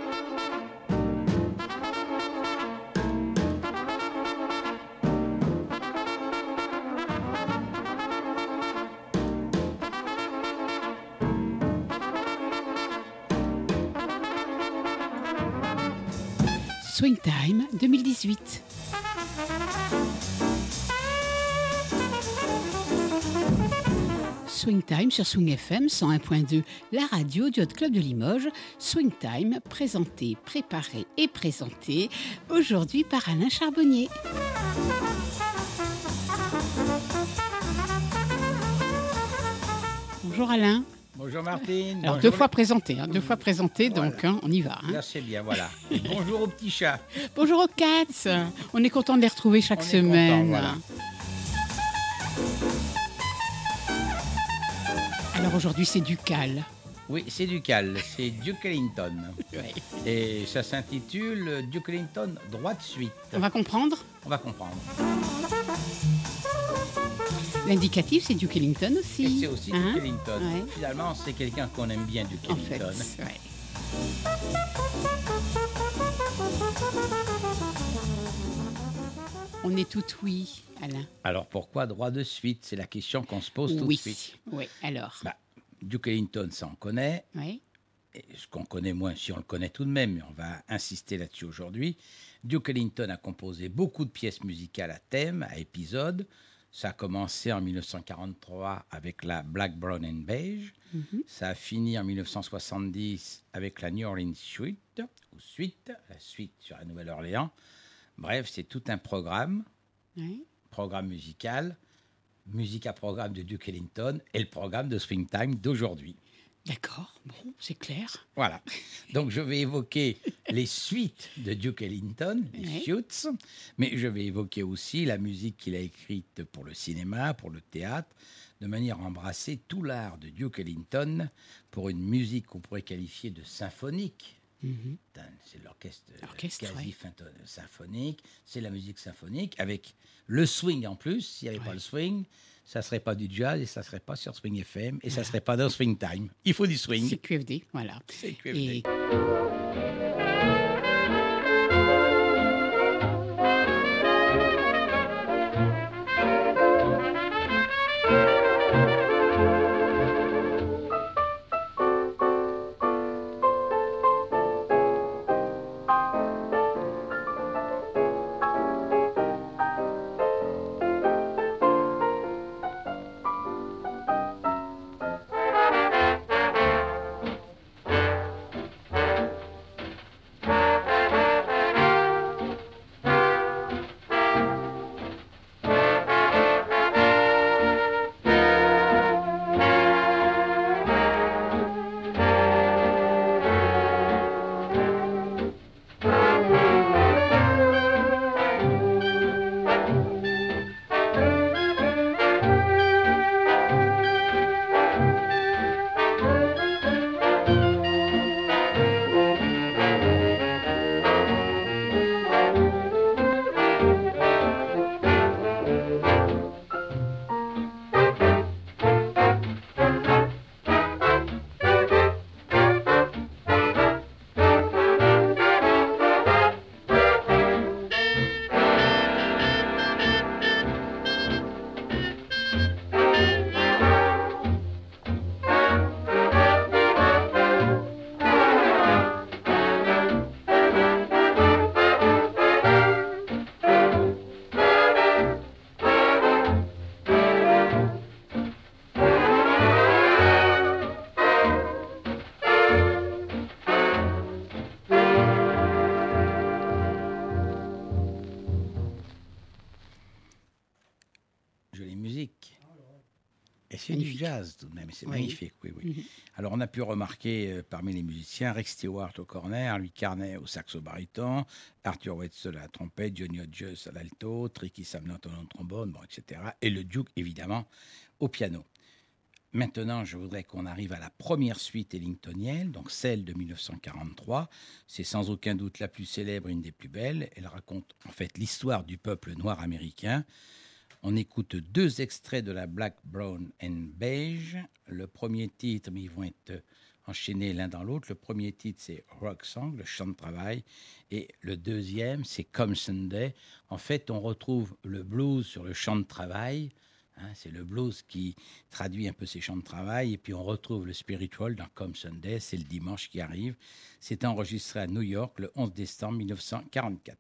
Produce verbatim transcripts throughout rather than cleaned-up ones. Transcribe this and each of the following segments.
Swing Time deux mille dix-huit. Swing Time sur Swing F M cent un point deux, la radio du Hot Club de Limoges. Swing Time, présenté, préparé et présenté aujourd'hui par Alain Charbonnier. Bonjour Alain. Bonjour Martine. Alors bonjour. deux fois présenté, hein, deux fois présenté, Voilà. donc hein, on y va. Hein. Là c'est bien, voilà. Et bonjour aux petits chats. Bonjour aux cats. On est content de les retrouver chaque On est semaine. content, voilà. Alors aujourd'hui c'est du cal. Oui, c'est du cal, c'est Duke Ellington. Ouais. Et ça s'intitule Duke Ellington droit de suite. On va comprendre. On va comprendre. L'indicatif c'est Duke Ellington aussi. Et c'est aussi Hein? Duke Ellington. Ouais. Finalement, c'est quelqu'un qu'on aime bien, Duke En fait, Ellington. ouais. On est tout oui, Alain. Alors pourquoi droit de suite? C'est la question qu'on se pose tout Oui. de suite. Oui, alors. Bah, Duke Ellington, ça on connaît. Oui. Et ce qu'on connaît moins, si on le connaît tout de même, mais on va insister là-dessus aujourd'hui. Duke Ellington a composé beaucoup de pièces musicales à thème, à épisodes. Ça a commencé en dix-neuf cent quarante-trois avec la Black, Brown and Beige. Mm-hmm. Ça a fini en dix-neuf cent soixante-dix avec la New Orleans Suite, ou Suite, la suite sur la Nouvelle-Orléans. Bref, c'est tout un programme, Oui. programme musical, musique à programme de Duke Ellington et le programme de Swing Time d'aujourd'hui. D'accord. Bon, c'est clair. Voilà. Donc, je vais évoquer les suites de Duke Ellington, les Ouais. suites, mais je vais évoquer aussi la musique qu'il a écrite pour le cinéma, pour le théâtre, de manière à embrasser tout l'art de Duke Ellington pour une musique qu'on pourrait qualifier de symphonique. Mhm. C'est l'orchestre Orchestre, quasi ouais. finto- symphonique, c'est la musique symphonique, avec le swing en plus. S'il n'y avait pas Ouais. le swing, ça ne serait pas du jazz et ça ne serait pas sur Swing F M et ça ne serait pas dans Swing Time. Il faut du swing. C'est Q F D, voilà. C'est Q F D. Et Jolie musique. Et c'est du Magnifique. jazz tout de même, c'est Oui. magnifique, oui, oui. Mhm. Alors on a pu remarquer euh, parmi les musiciens Rex Stewart au corner, Louis Carnet au saxo baryton, Arthur Wetzel à la trompette, Johnny Hodges à l'alto, Tricky Samnott au trombone, bon, et cetera. Et le Duke évidemment au piano. Maintenant, je voudrais qu'on arrive à la première suite ellingtonienne, donc celle de dix-neuf cent quarante-trois. C'est sans aucun doute la plus célèbre, une des plus belles. Elle raconte en fait l'histoire du peuple noir américain. On écoute deux extraits de la Black, Brown and Beige. Le premier titre, mais ils vont être enchaînés l'un dans l'autre. Le premier titre, c'est Rock Song, le chant de travail. Et le deuxième, c'est Come Sunday. En fait, on retrouve le blues sur le chant de travail. Hein, c'est le blues qui traduit un peu ces chants de travail. Et puis, on retrouve le spiritual dans Come Sunday. C'est le dimanche qui arrive. C'est enregistré à New York le onze décembre mille neuf cent quarante-quatre.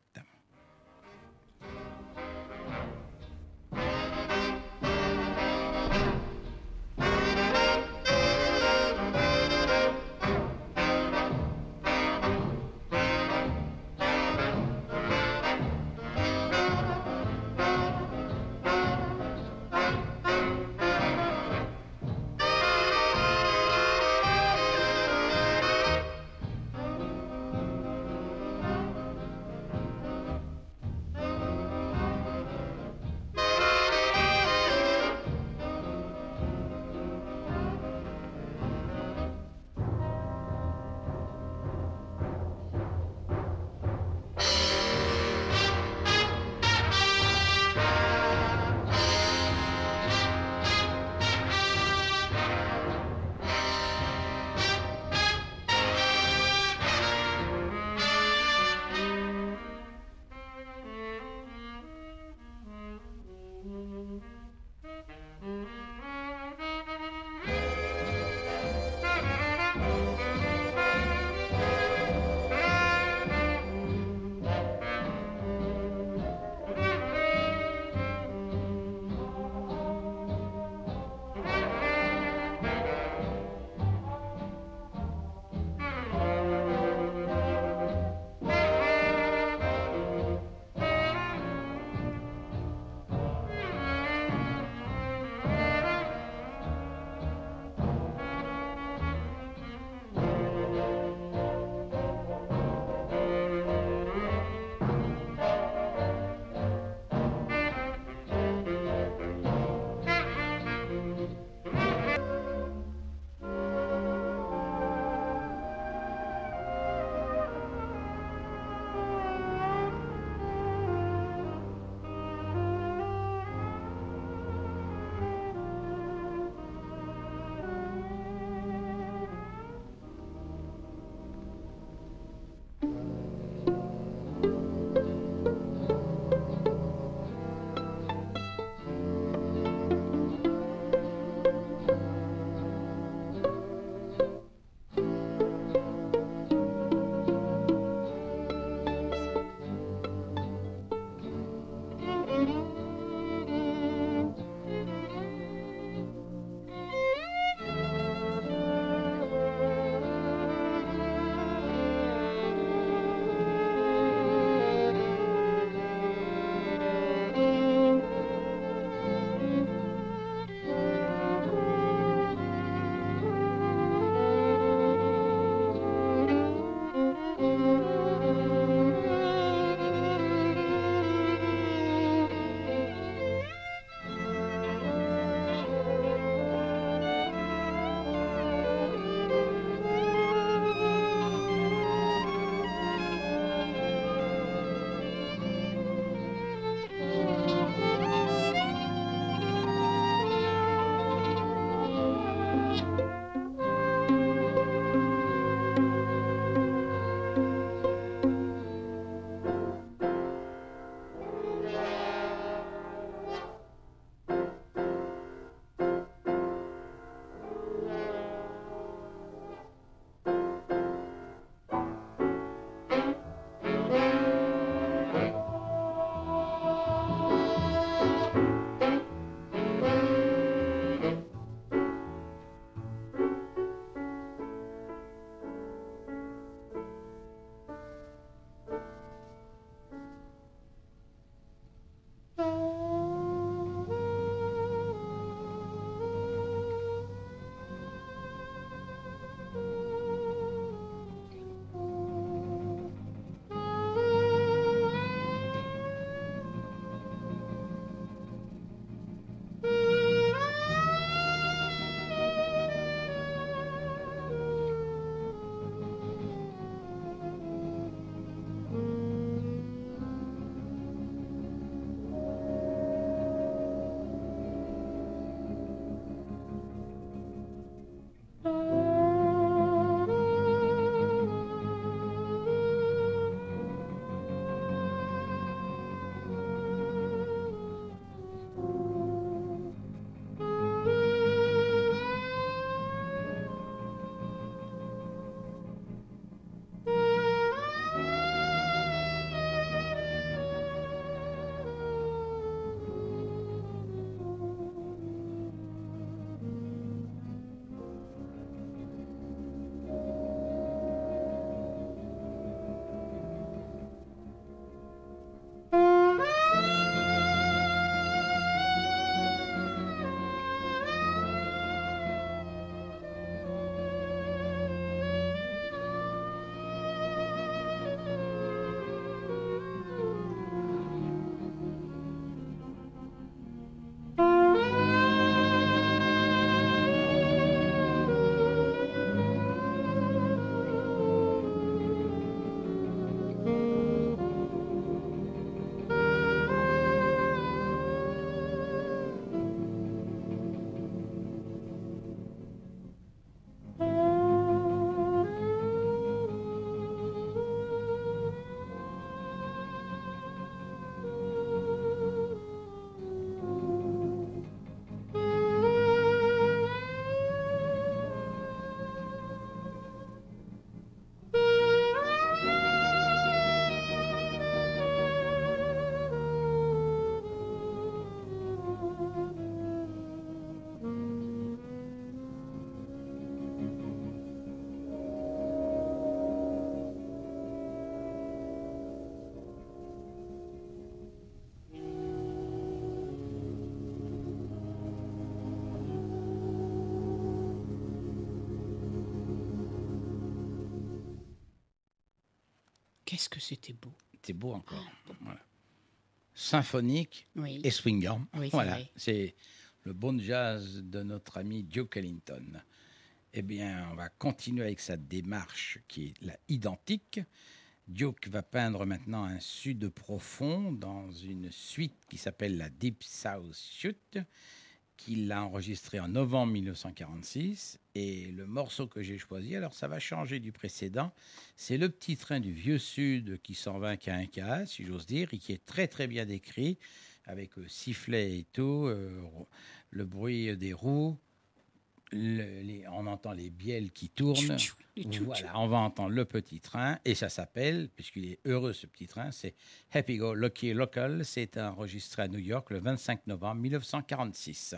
qu'est-ce que c'était beau. C'est beau encore. Voilà. Symphonique Oui. et swingant. Oui, c'est voilà, vrai. c'est le bon jazz de notre ami Duke Ellington. Eh bien, on va continuer avec sa démarche qui est la identique. Duke va peindre maintenant un sud profond dans une suite qui s'appelle la Deep South Suite, qu'il a enregistrée en novembre mille neuf cent quarante-six. Et le morceau que j'ai choisi, alors ça va changer du précédent, c'est le petit train du vieux sud qui s'en va qu'à un cas, si j'ose dire, et qui est très très bien décrit, avec euh, sifflet et tout, euh, le bruit des roues. Le, les, on entend les bielles qui tournent. Tchou, tchou, tchou, Voilà, on va entendre le petit train et ça s'appelle, puisqu'il est heureux ce petit train, c'est Happy Go Lucky Local. C'est enregistré à New York le vingt-cinq novembre mille neuf cent quarante-six.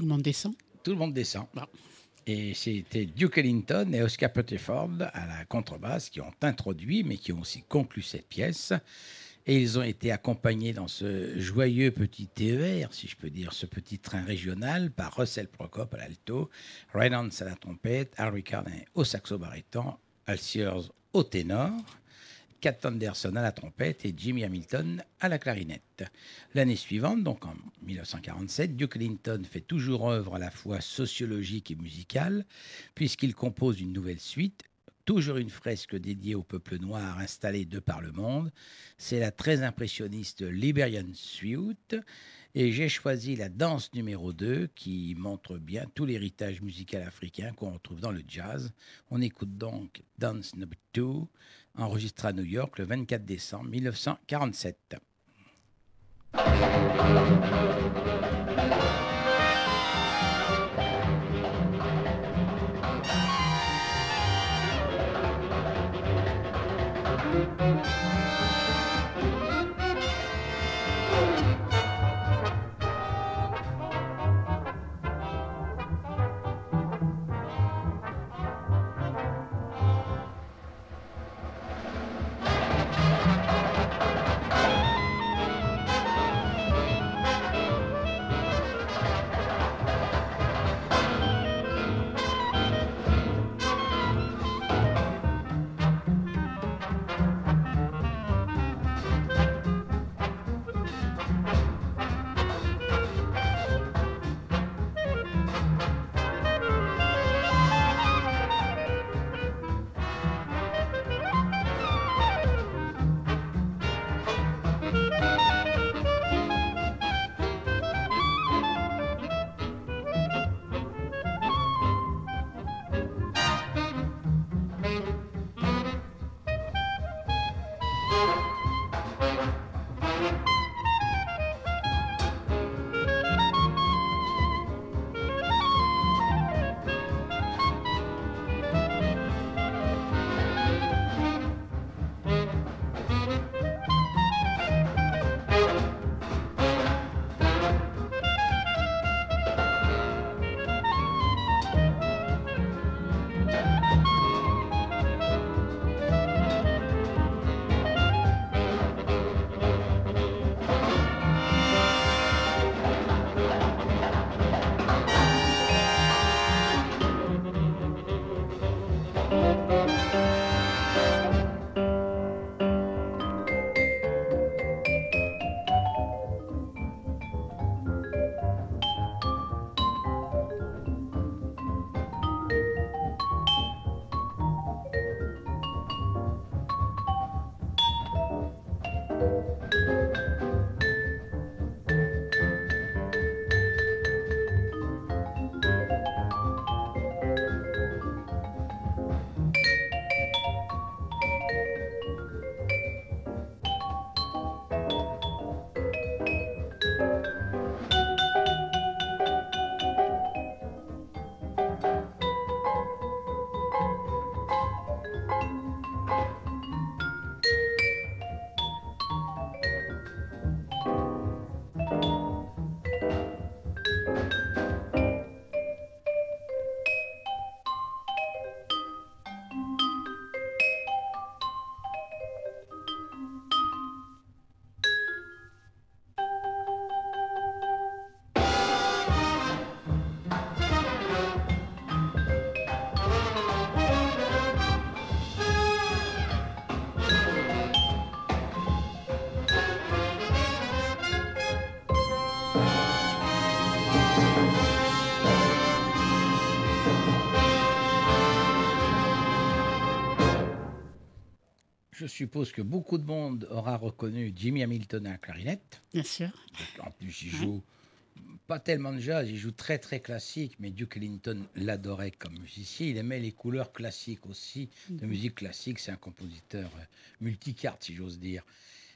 Tout le monde descend. Tout le monde descend. Bon. Et c'était Duke Ellington et Oscar Pettiford à la contrebasse qui ont introduit, mais qui ont aussi conclu cette pièce. Et ils ont été accompagnés dans ce joyeux petit T E R, si je peux dire, ce petit train régional, par Russell Prokop à l'alto, Reynolds à la trompette, Harry Carney au saxo-baryton, Al Sears au ténor, Cat Anderson à la trompette et Jimmy Hamilton à la clarinette. L'année suivante, donc en dix-neuf cent quarante-sept, Duke Ellington fait toujours œuvre à la fois sociologique et musicale, puisqu'il compose une nouvelle suite, toujours une fresque dédiée au peuple noir installé de par le monde. C'est la très impressionniste Liberian Suite. Et j'ai choisi la danse numéro deux qui montre bien tout l'héritage musical africain qu'on retrouve dans le jazz. On écoute donc Dance Number deux, enregistré à New York le vingt-quatre décembre mille neuf cent quarante-sept. Je suppose que beaucoup de monde aura reconnu Jimmy Hamilton à la clarinette. Bien sûr. En plus, il joue ouais. pas tellement de jazz, il joue très très classique, mais Duke Ellington l'adorait comme musicien. Il aimait les couleurs classiques aussi, mm-hmm. de musique classique. C'est un compositeur multicarte, si j'ose dire.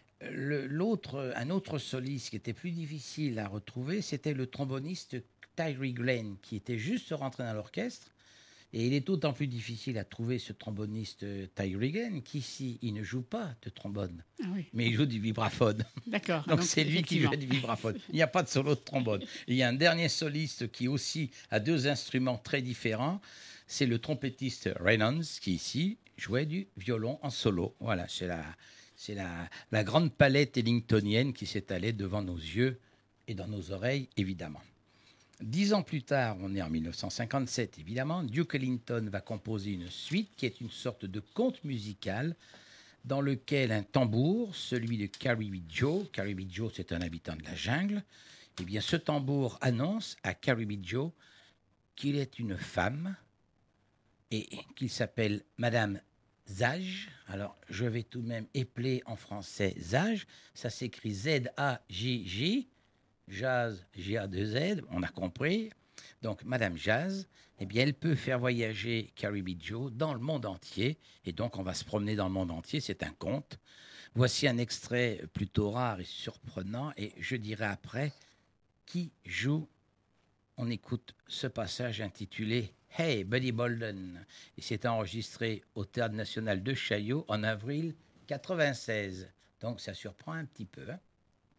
Le, l'autre, un autre soliste qui était plus difficile à retrouver, c'était le tromboniste Tyree Glenn, qui était juste rentré dans l'orchestre. Et il est d'autant plus difficile à trouver ce tromboniste euh, Ty Regan qu'ici, il ne joue pas de trombone, Ah oui. mais il joue du vibraphone. D'accord. Donc, c'est lui qui joue du vibraphone. Il n'y a pas de solo de trombone. Il y a un dernier soliste qui aussi a deux instruments très différents. C'est le trompettiste Reynolds qui ici jouait du violon en solo. Voilà, c'est la, c'est la, la grande palette ellingtonienne qui s'étalait devant nos yeux et dans nos oreilles, évidemment. Dix ans plus tard, on est en mille neuf cent cinquante-sept, évidemment, Duke Ellington va composer une suite qui est une sorte de conte musical dans lequel un tambour, celui de Caribou Joe, Caribou Joe c'est un habitant de la jungle, eh bien ce tambour annonce à Caribou Joe qu'il est une femme et qu'il s'appelle Madame Zage. Alors je vais tout de même épeler en français Zage, ça s'écrit Z A J J, Jazz, J A deux Z, on a compris. Donc, Madame Jazz, eh bien, elle peut faire voyager Caribou Joe dans le monde entier. Et donc, on va se promener dans le monde entier. C'est un conte. Voici un extrait plutôt rare et surprenant. Et je dirai après qui joue. On écoute ce passage intitulé « Hey, Buddy Bolden ». Et c'est enregistré au Théâtre National de Chaillot en avril quatre-vingt-seize. Donc, ça surprend un petit peu, hein.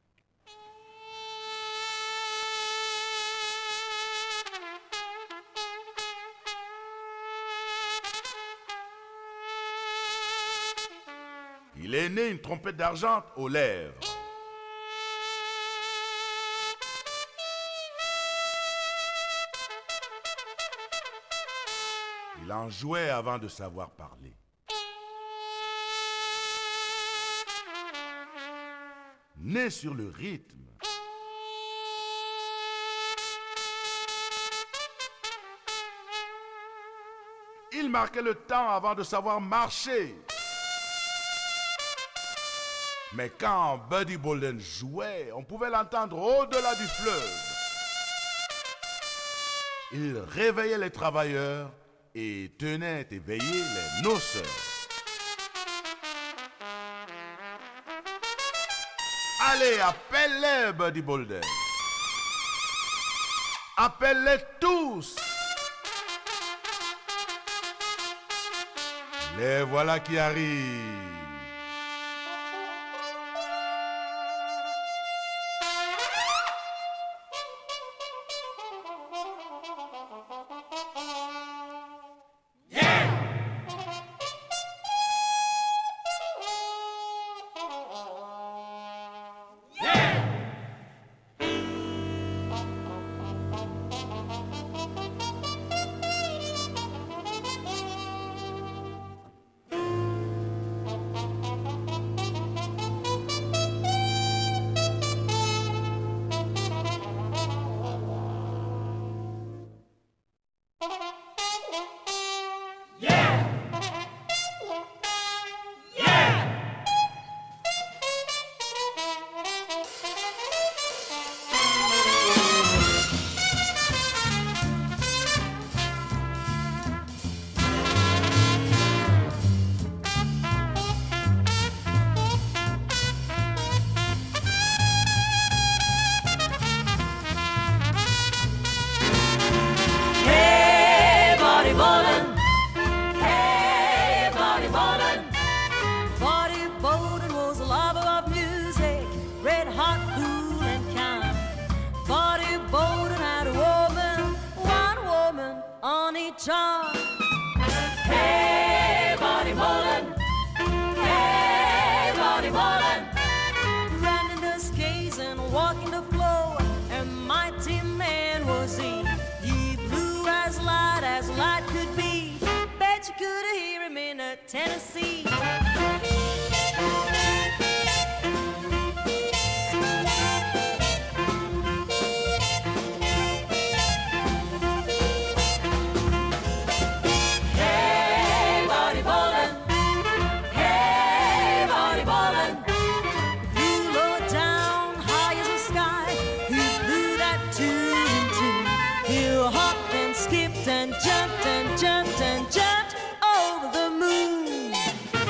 Il est né une trompette d'argent aux lèvres. Il en jouait avant de savoir parler. Né sur le rythme. Il marquait le temps avant de savoir marcher. Mais quand Buddy Bolden jouait, on pouvait l'entendre au-delà du fleuve. Il réveillait les travailleurs et tenait éveillés les noceurs. Allez, appelle-les, Buddy Bolden. Appelle-les tous. Les voilà qui arrivent. Tennessee. Hey, Buddy Bolden. Hey, Buddy Bolden. Flew low down, high as the sky. He flew that two and two. He hopped and skipped and jumped and jumped and jumped over the moon.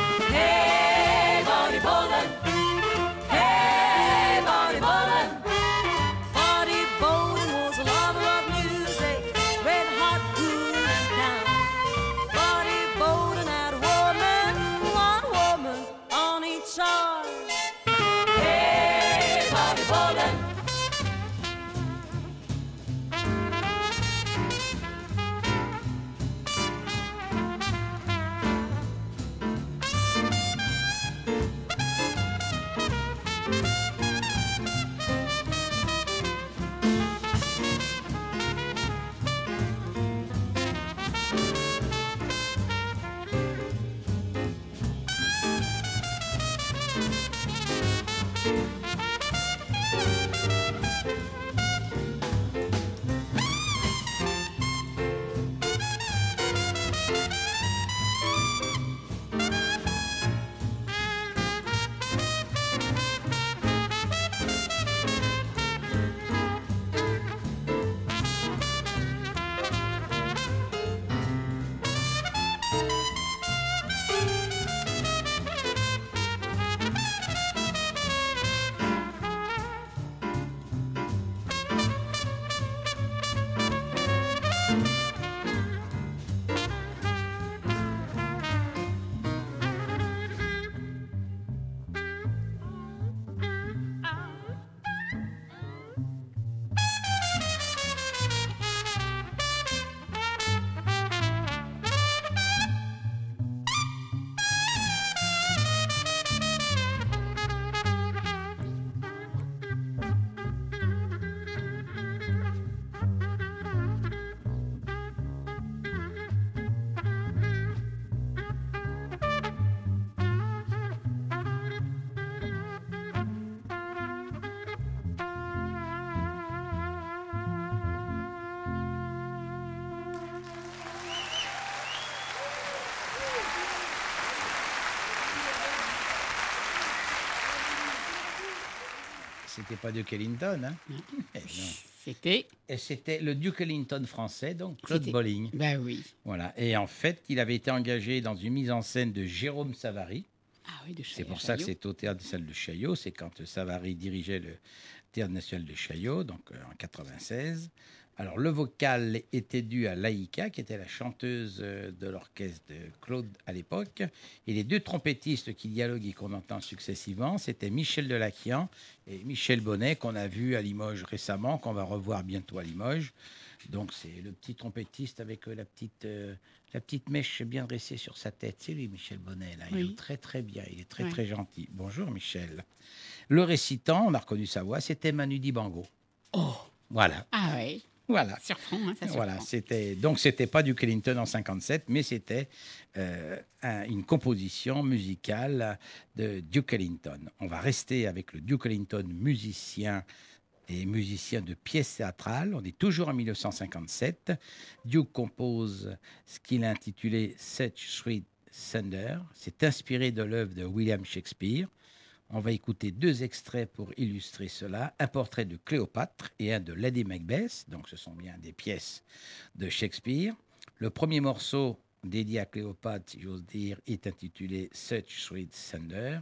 c'était pas Duke Ellington, hein. Non. Eh non. C'était. Et c'était le Duke Ellington français, donc Claude C'était- Bolling. Ben oui. Voilà. Et en fait, il avait été engagé dans une mise en scène de Jérôme Savary. Ah oui, de C'est pour ça que c'est au Théâtre des Salles de Chaillot. C'est quand Savary dirigeait le Théâtre national de Chaillot, donc euh, en quatre-vingt-seize. Alors, le vocal était dû à Laïka, qui était la chanteuse euh, de l'orchestre de Claude à l'époque. Et les deux trompettistes qui dialoguent et qu'on entend successivement, c'était Michel Delaquian et Michel Bonnet, qu'on a vu à Limoges récemment, qu'on va revoir bientôt à Limoges. Donc, c'est le petit trompettiste avec euh, la, petite, euh, la petite mèche bien dressée sur sa tête. C'est lui, Michel Bonnet, là. Il Oui. joue très, très bien. Il est très, Ouais. très gentil. Bonjour, Michel. Le récitant, on a reconnu sa voix, c'était Manu Dibango. Oh. Voilà. Ah oui. Voilà. Surprend, hein, ça surprend. Voilà, c'était donc c'était pas Duke Ellington en cinquante-sept, mais c'était euh, un- une composition musicale de Duke Ellington. On va rester avec le Duke Ellington musicien et musicien de pièces théâtrales. On est toujours en mille neuf cent cinquante-sept. Duke compose ce qu'il a intitulé Such Sweet Thunder. C'est inspiré de l'œuvre de William Shakespeare. On va écouter deux extraits pour illustrer cela. Un portrait de Cléopâtre et un de Lady Macbeth. Donc ce sont bien des pièces de Shakespeare. Le premier morceau dédié à Cléopâtre, si j'ose dire, est intitulé Such Sweet Thunder.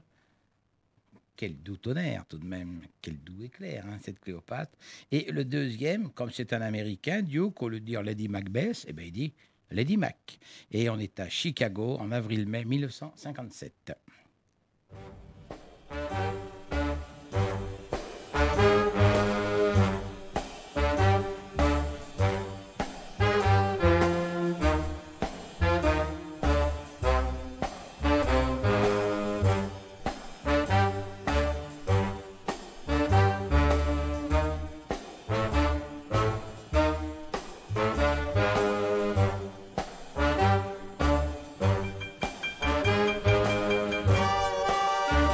Quel doux tonnerre tout de même, quel doux éclair, hein, cette Cléopâtre. Et le deuxième, comme c'est un Américain, Duke, au lieu de dire Lady Macbeth, eh ben, il dit Lady Mac. Et on est à Chicago en avril-mai mille neuf cent cinquante-sept. Such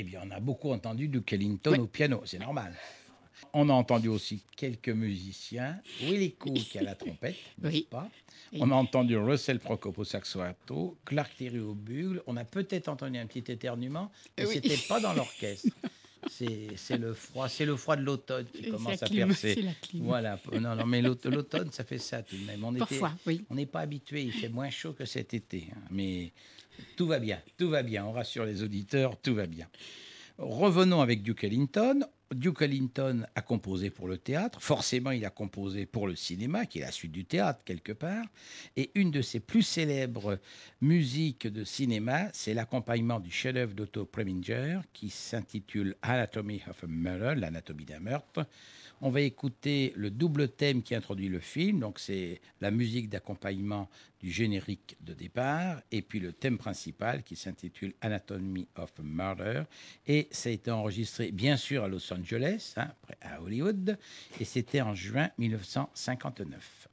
bien, on a beaucoup entendu Duke Ellington Oui. au piano, c'est normal. On a entendu aussi quelques musiciens, Willie Cook à la trompette, n'est-ce Oui. pas? Oui. On a entendu Russell Prokop au saxo alto, Clark Terry au bugle. On a peut-être entendu un petit éternuement, mais Oui. c'était pas dans l'orchestre. C'est, c'est le froid, c'est le froid de l'automne qui C'est commence la à clim, percer. c'est la clim. Voilà. Non, non, mais l'aut- l'automne, ça fait ça tout de même. On était- Parfois, oui. on n'est pas habitué. Il fait moins chaud que cet été, hein, mais tout va bien, tout va bien. On rassure les auditeurs, tout va bien. Revenons avec Duke Ellington. Duke Ellington a composé pour le théâtre. Forcément, il a composé pour le cinéma, qui est la suite du théâtre, quelque part. Et une de ses plus célèbres musiques de cinéma, c'est l'accompagnement du chef-d'œuvre d'Otto Preminger, qui s'intitule Anatomy of a Murder, l'anatomie d'un meurtre. On va écouter le double thème qui introduit le film, donc c'est la musique d'accompagnement du générique de départ, et puis le thème principal qui s'intitule Anatomy of a Murder, et ça a été enregistré bien sûr à Los Angeles, hein, après à Hollywood, et c'était en juin mille neuf cent cinquante-neuf.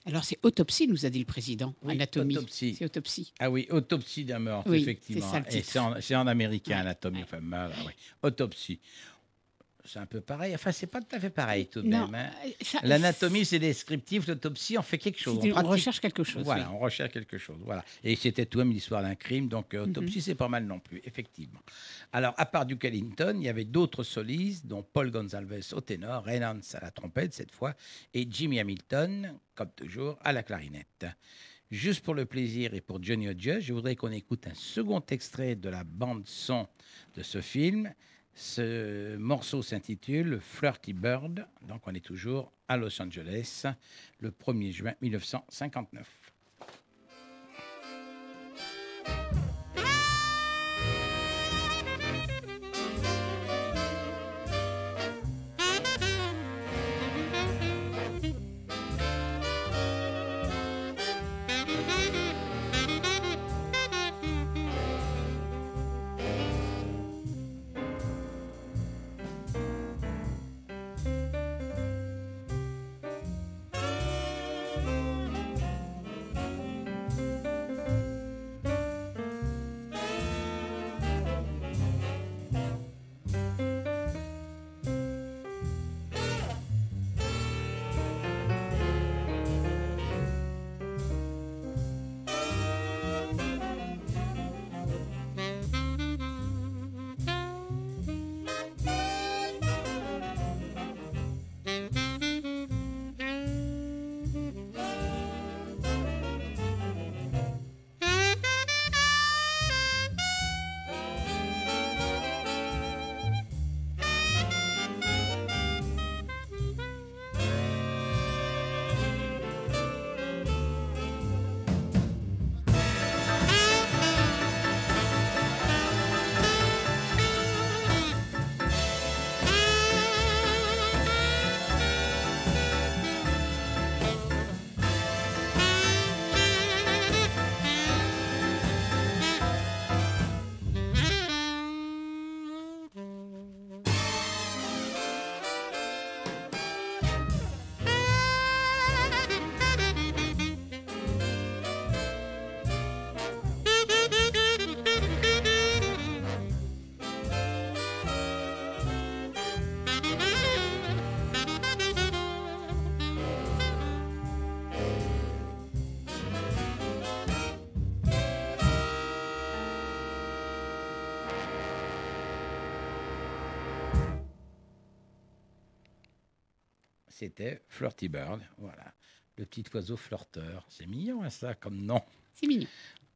Alors c'est autopsie, nous a dit le président. Oui, Anatomie. autopsie. C'est autopsie. Ah oui, autopsie d'un meurtre, Oui, effectivement. c'est ça le Et titre. c'est en, c'est en américain, Ouais, anatomie, ouais. enfin, mal, oui. Autopsie. C'est un peu pareil. Enfin, c'est pas tout à fait pareil tout de Non, même. hein. euh, ça- L'anatomie, c'est descriptif. L'autopsie, on fait quelque chose. c'est une- on pratique- recherche quelque chose. Voilà, oui. on recherche quelque chose. Voilà. Et c'était tout de même l'histoire d'un crime, donc euh, Mhm. autopsie, c'est pas mal non plus, effectivement. Alors, à part Duke Ellington, il y avait d'autres solistes, dont Paul Gonsalves au ténor, Ray Nance à la trompette cette fois, et Jimmy Hamilton, comme toujours, à la clarinette. Juste pour le plaisir et pour Johnny Hodges, je voudrais qu'on écoute un second extrait de la bande-son de ce film. Ce morceau s'intitule Flirty Bird, donc on est toujours à Los Angeles, le premier juin mille neuf cent cinquante-neuf. C'était Flirty Bird, voilà. Le petit oiseau flirteur. C'est mignon, hein, ça, comme nom. C'est mignon.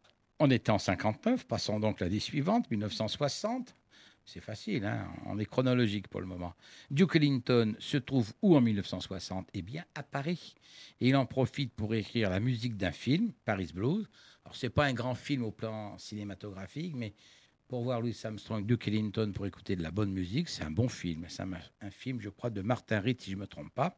On était en cinquante-neuf, passons donc l'année suivante, mille neuf cent soixante. C'est facile, hein, on est chronologique pour le moment. Duke Ellington se trouve où en mille neuf cent soixante ? Eh bien, à Paris. Et il en profite pour écrire la musique d'un film, Paris Blues. Alors, ce n'est pas un grand film au plan cinématographique, mais pour voir Louis Armstrong, Duke Ellington, pour écouter de la bonne musique, c'est un bon film. C'est un, un film, je crois, de Martin Ritt, si je ne me trompe pas.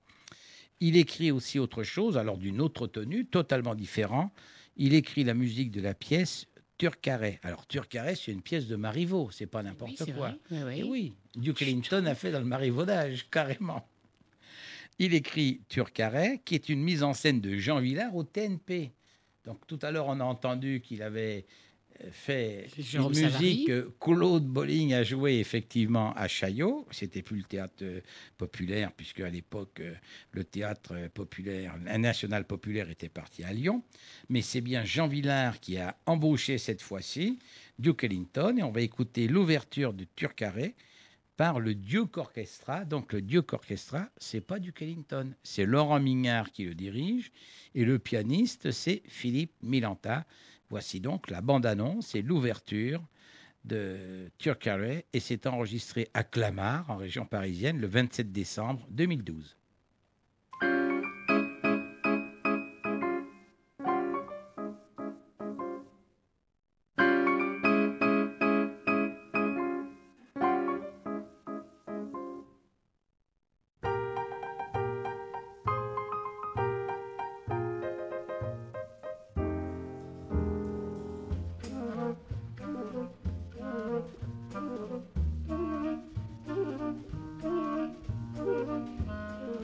Il écrit aussi autre chose, alors d'une autre tenue, totalement différent. Il écrit la musique de la pièce Turcaret. Alors, Turcaret, c'est une pièce de Marivaux, c'est pas n'importe Oui, c'est quoi. vrai. Oui, Et oui. oui, Duke Ellington a fait dans le marivaudage, carrément. Il écrit Turcaret, qui est une mise en scène de Jean Vilar au T N P. Donc, tout à l'heure, on a entendu qu'il avait fait Jérôme une musique Savary. que Claude Bolling a joué effectivement à Chaillot. C'était plus le théâtre euh, populaire, puisque à l'époque, euh, le théâtre euh, populaire, un national populaire était parti à Lyon. Mais c'est bien Jean Vilar qui a embauché cette fois-ci Duke Ellington. Et on va écouter l'ouverture de Turcaret par le Duke Orchestra. Donc le Duke Orchestra, c'est pas Duke Ellington, c'est Laurent Mignard qui le dirige. Et le pianiste, c'est Philippe Milanta. Voici donc la bande-annonce et l'ouverture de Turcaret, et c'est enregistré à Clamart, en région parisienne, le vingt-sept décembre deux mille douze. Thank you.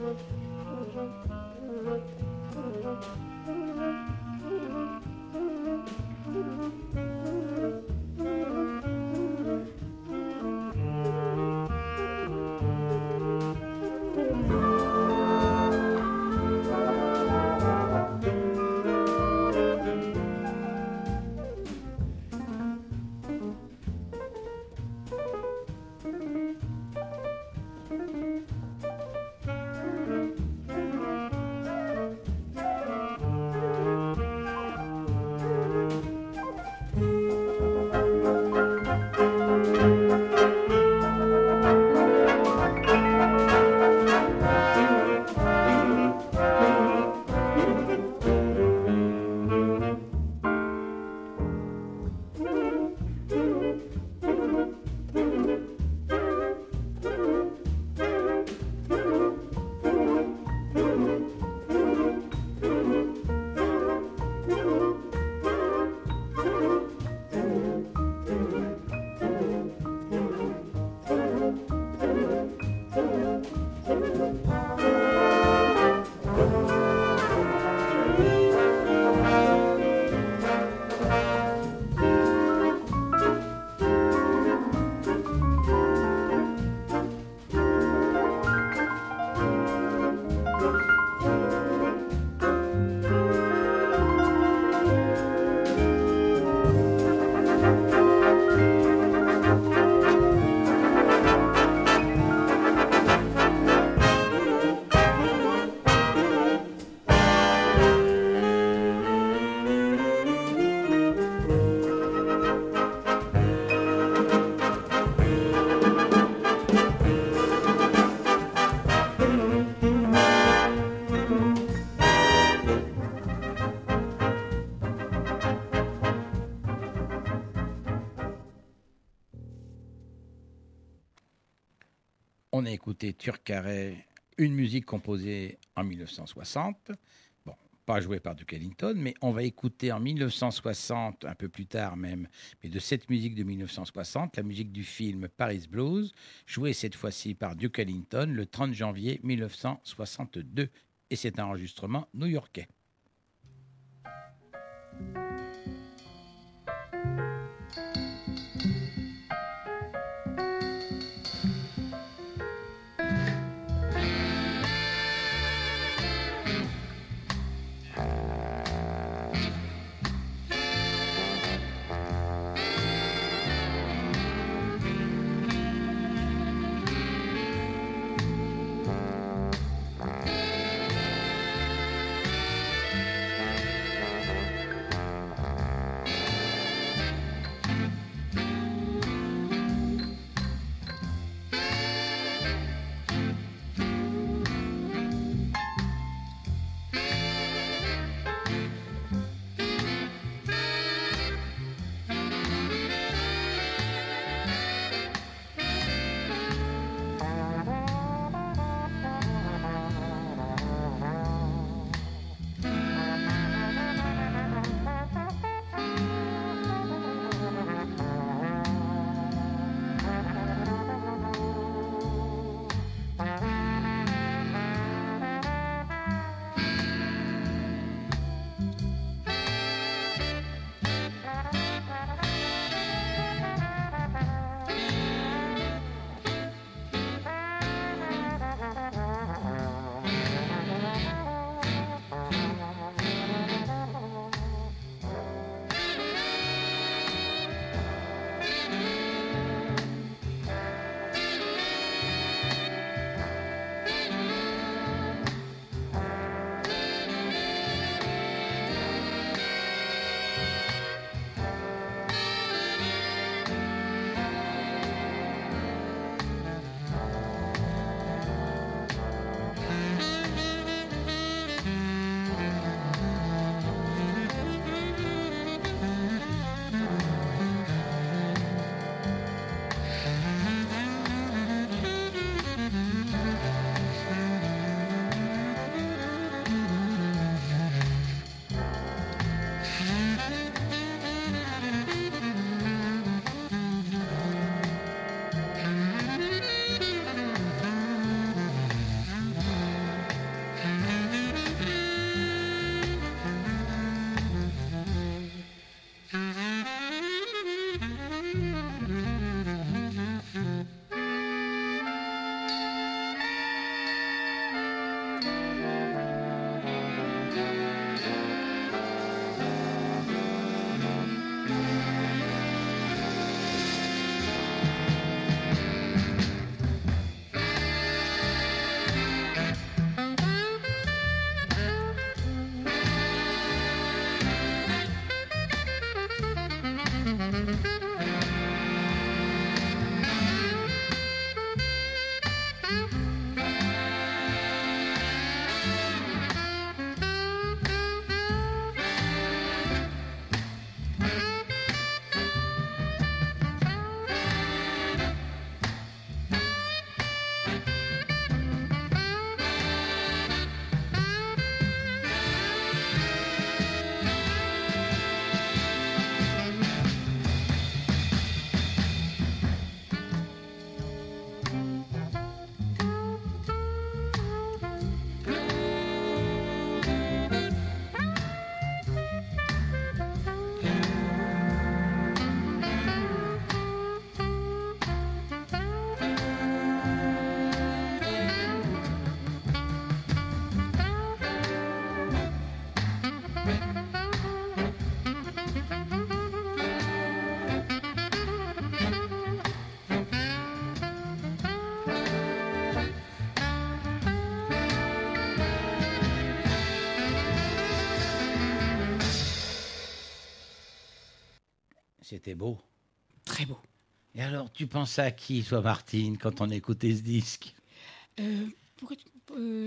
on a écouté Turcaret, une musique composée en mille neuf cent soixante. Bon, pas jouée par Duke Ellington, mais on va écouter en mille neuf cent soixante, un peu plus tard même, mais de cette musique de mille neuf cent soixante, la musique du film Paris Blues, jouée cette fois-ci par Duke Ellington le trente janvier mille neuf cent soixante-deux. Et c'est un enregistrement new-yorkais. C'était beau. Très beau. Et alors, tu pensais à qui, toi, Martine, quand on écoutait ce disque? Euh, pourquoi tu- euh,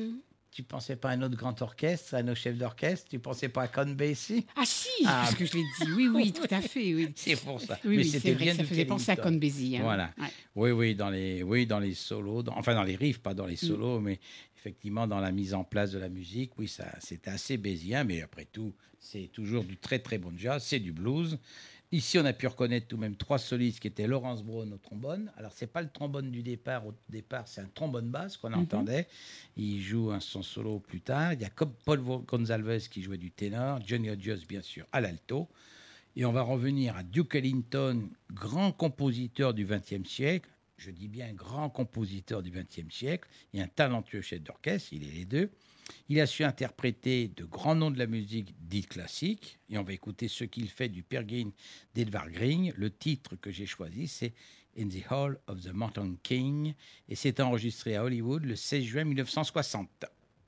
Tu pensais pas à un autre grand orchestre, à nos chefs d'orchestre? Tu pensais pas à Count Basie? Ah si, Ah. parce que je l'ai dit. Oui, oui, tout à fait. Oui, C'est pour ça. oui, Mais oui, c'était c'est vrai bien que ça Duke faisait penser à Ellington. Count Basie. hein. Voilà. Ouais. Oui, oui, dans les, oui, dans les solos, dans- enfin dans les riffs, pas dans les solos, mais effectivement dans la mise en place de la musique, oui, ça, c'était assez baisien, mais après tout, c'est toujours du très très bon jazz, c'est du blues. Ici, on a pu reconnaître tout de même trois solistes qui étaient Lawrence Brown au trombone. Alors, c'est pas le trombone du départ. Au départ, c'est un trombone basse qu'on entendait. Il joue un son solo plus tard. Il y a comme Paul Gonsalves qui jouait du ténor, Johnny Hodges, bien sûr, à l'alto. Et on va revenir à Duke Ellington, grand compositeur du vingtième siècle. Je dis bien grand compositeur du vingtième siècle et un talentueux chef d'orchestre, il est les deux. Il a su interpréter de grands noms de la musique dite classique. Et on va écouter ce qu'il fait du Peer Gynt d'Edvard Grieg. Le titre que j'ai choisi, c'est In the Hall of the Mountain King. Et c'est enregistré à Hollywood le seize juin mille neuf cent soixante.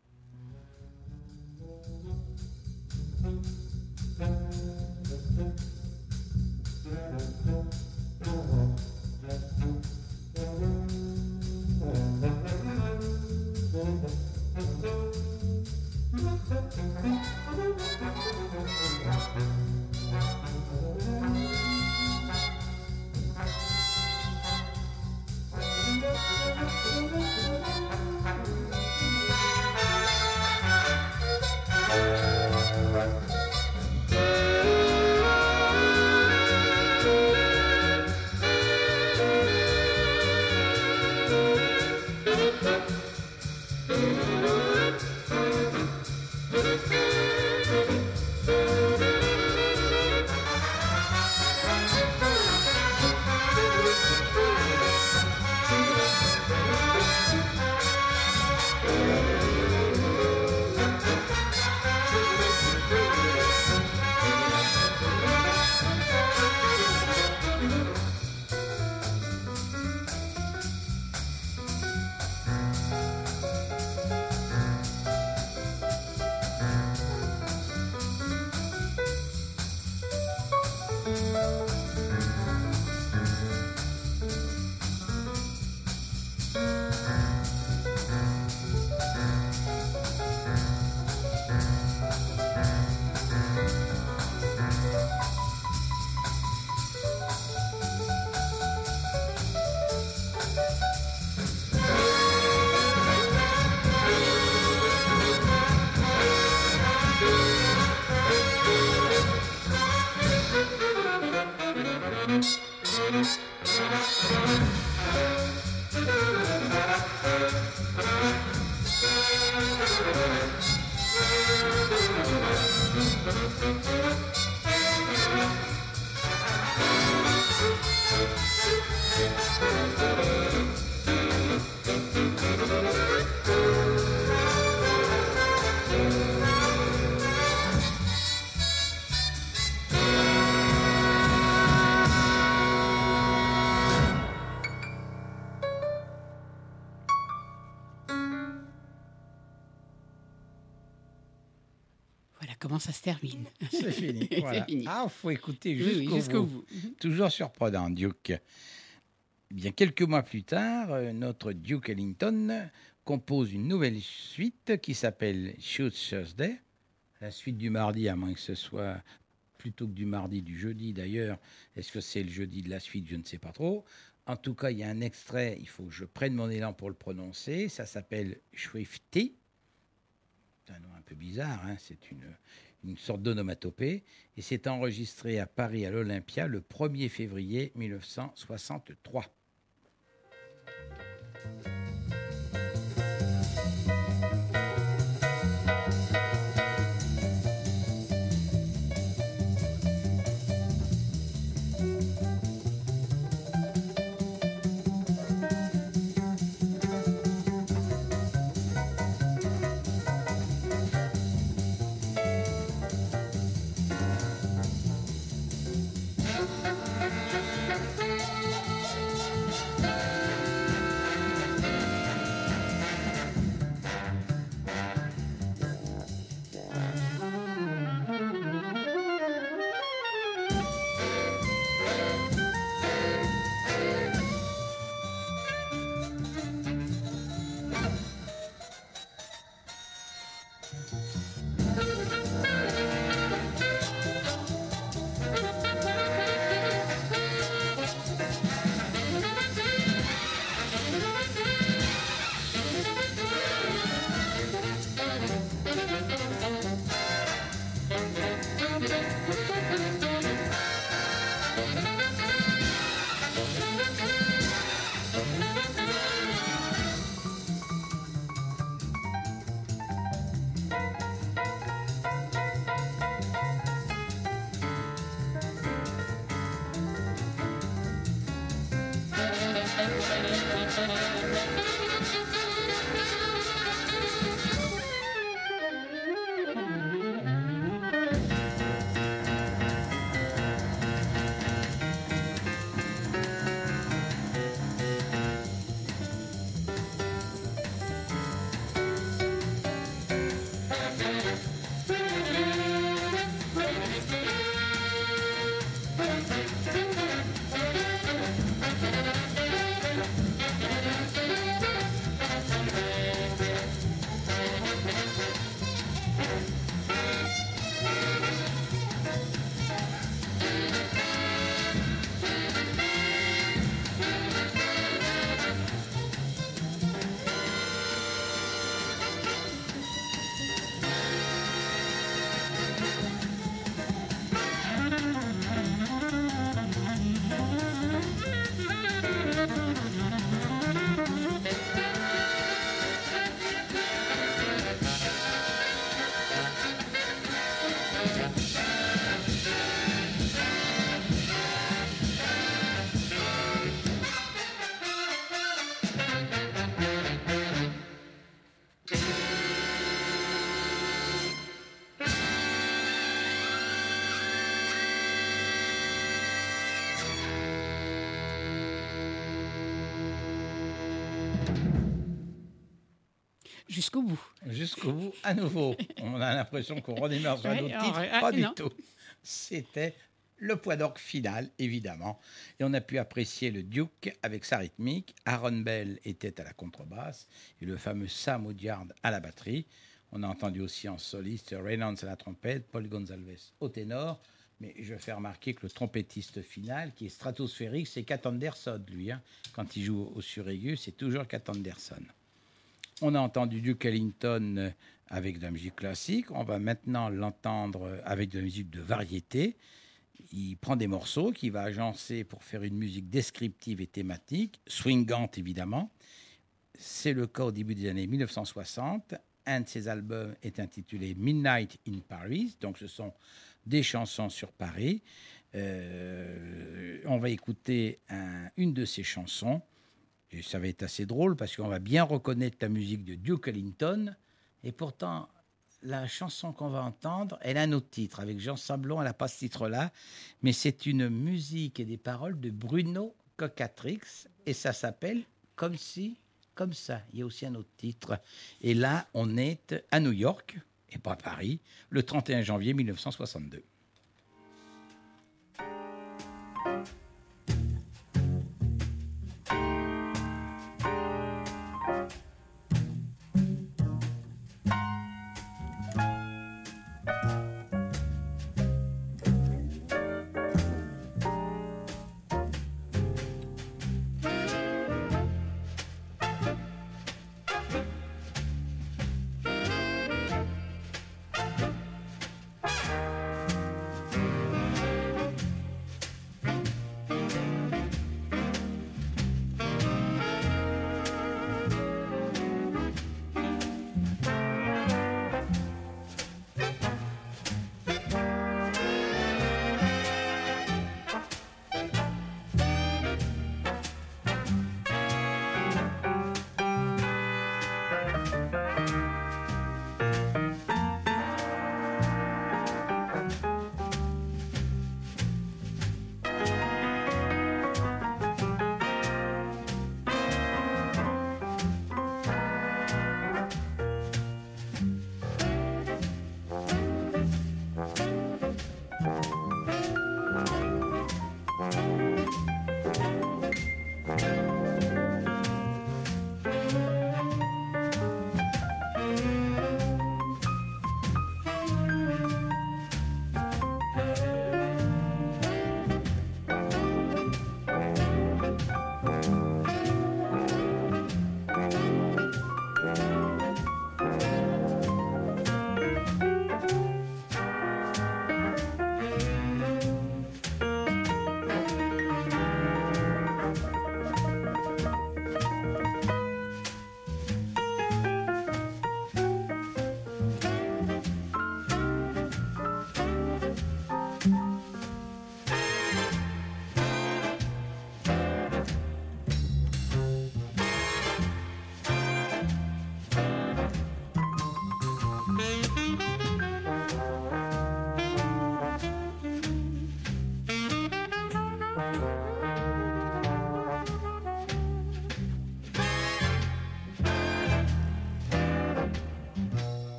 Voilà comment ça se termine. C'est fini. C'est Voilà. fini. Ah, il faut écouter Oui, jusqu'au oui, jusqu'au bout. bout. Toujours surprenant, Duke. Eh bien, quelques mois plus tard, euh, notre Duke Ellington compose une nouvelle suite qui s'appelle Shoot Thursday, la suite du mardi, à moins que ce soit plutôt que du mardi, du jeudi d'ailleurs. Est-ce que c'est le jeudi de la suite? Je ne sais pas trop. En tout cas, il y a un extrait, il faut que je prenne mon élan pour le prononcer. Ça s'appelle Swifty. C'est un nom un peu bizarre, hein, c'est une, une sorte d'onomatopée. Et c'est enregistré à Paris à l'Olympia le premier février mille neuf cent soixante-trois. Jusqu'au bout. Jusqu'au bout, à nouveau. On a l'impression qu'on redémarre sur un Ouais, autre ah, titre. ouais, ah, Pas non. du tout. C'était le poids d'orgue final, évidemment. Et on a pu apprécier le Duke avec sa rythmique. Aaron Bell était à la contrebasse et le fameux Sam Woodyard à la batterie. On a entendu aussi en soliste Reynolds à la trompette, Paul Gonsalves au ténor. Mais je fais remarquer que le trompettiste final, qui est stratosphérique, c'est Cat Anderson, lui. Hein. Quand il joue au suraigu, c'est toujours Cat Anderson. On a entendu Duke Ellington avec de la musique classique. On va maintenant l'entendre avec de la musique de variété. Il prend des morceaux qu'il va agencer pour faire une musique descriptive et thématique, swingante évidemment. C'est le cas au début des années mille neuf cent soixante. Un de ses albums est intitulé Midnight in Paris. Donc ce sont des chansons sur Paris. Euh, on va écouter un, une de ces chansons. Et ça va être assez drôle parce qu'on va bien reconnaître la musique de Duke Ellington. Et pourtant, la chanson qu'on va entendre, elle a un autre titre. Avec Jean Sablon, elle n'a pas ce titre-là. Mais c'est une musique et des paroles de Bruno Cocatrix. Et ça s'appelle Comme si, comme ça. Il y a aussi un autre titre. Et là, on est à New York, et pas à Paris, le trente et un janvier mille neuf cent soixante-deux.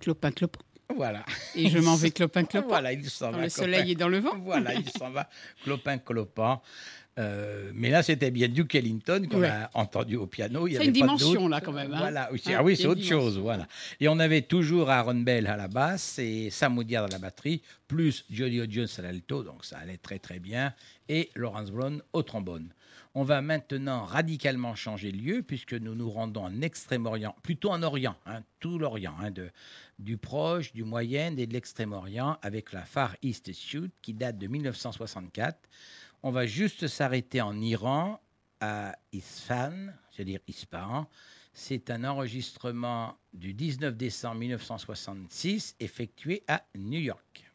clopin, clopin. Voilà. Et je m'en vais clopin, clopin. Voilà, il s'en Quand va. le soleil est dans le vent. Voilà, il s'en va, clopin, clopin. Euh, mais là, c'était bien Duke Ellington qu'on Ouais. a entendu au piano. Il y C'est avait une pas de dimension, doute. là, quand même, hein. Voilà. Oui, c'est- Hein, ah oui, il y c'est a une autre chose. dimension. Voilà. Et on avait toujours Aaron Bell à la basse et Sam Woodyard à la batterie, plus Johnny Hodges à l'alto, donc ça allait très très bien, et Lawrence Brown au trombone. On va maintenant radicalement changer de lieu puisque nous nous rendons en Extrême-Orient, plutôt en Orient, hein, tout l'Orient, hein, de, du Proche, du Moyen et de l'Extrême-Orient avec la Far East Suite qui date de mille neuf cent soixante-quatre. On va juste s'arrêter en Iran, à Isfahan, c'est-à-dire Ispahan. C'est un enregistrement du dix-neuf décembre mille neuf cent soixante-six effectué à New York.